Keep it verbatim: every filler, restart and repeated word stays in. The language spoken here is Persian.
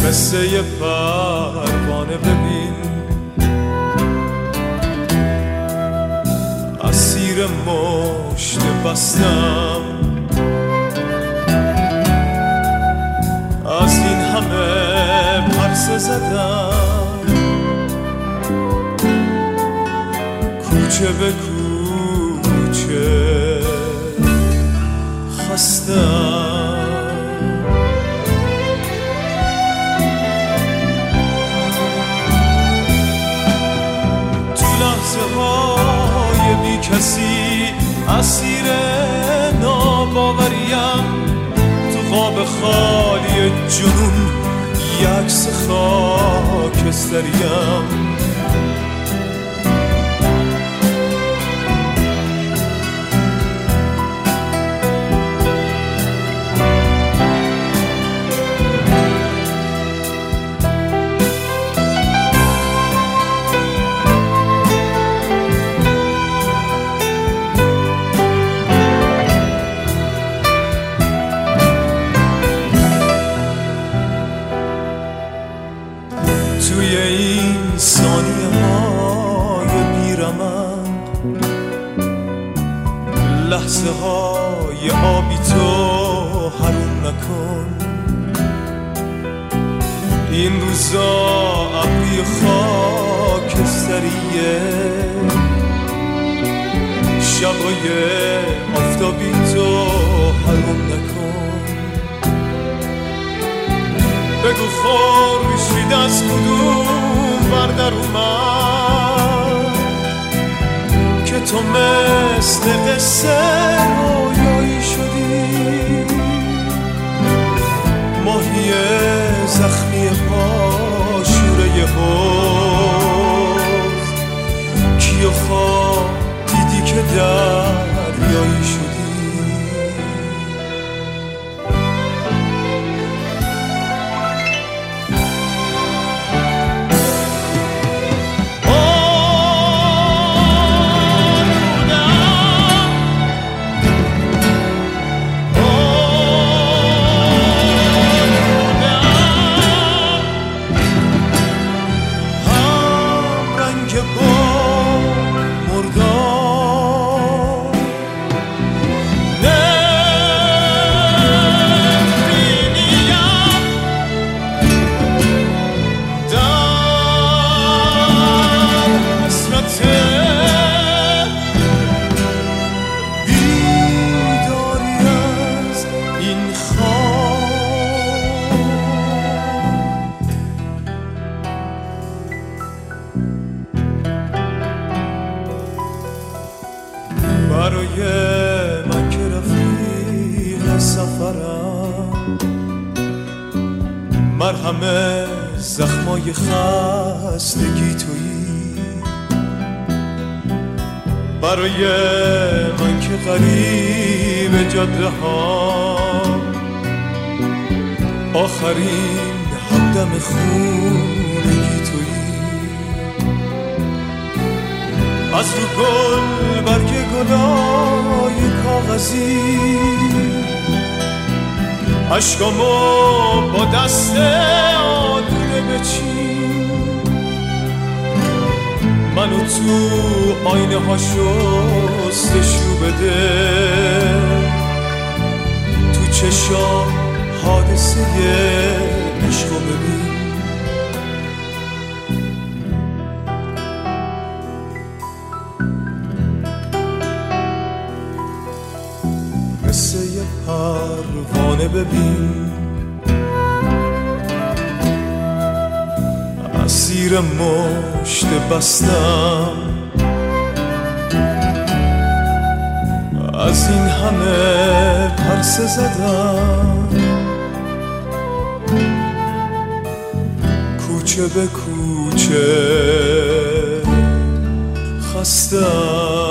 مثل یه پروانه ببین اسیر مشت بستم از این همه پرسه زدم کوچه به کوچه خستم تو لحظه های بی کسی اسیر ناباوریم تو خواب خالی جنون یکس خاکستریم توی این ثانیه های بیرمق لحظه های آبی تو حروم نکن این روزا ابری خاکستریه شبای آفتابی تو حروم نکن بگو خورشید از کدوم بردر اومد که تو مثل قصه رویایی شدی ماهی زخمی پاشوره حوض کیو خواب دیدی که دریایی شدی برای من که رفیق سفرم مرهم زخمای خستگی تویی برای من که غریب جاده ها آخرین همدم خونگی تویی از رو گل برگ گلای کاغذی عشقامو با دست آلوده بچین منو تو آینه ها شستشو بده تو چشام حادثه عشقو ببین مثل یه پروانه ببین اسیر مشت بستم از این همه پرسه زدم کوچه به کوچه خستم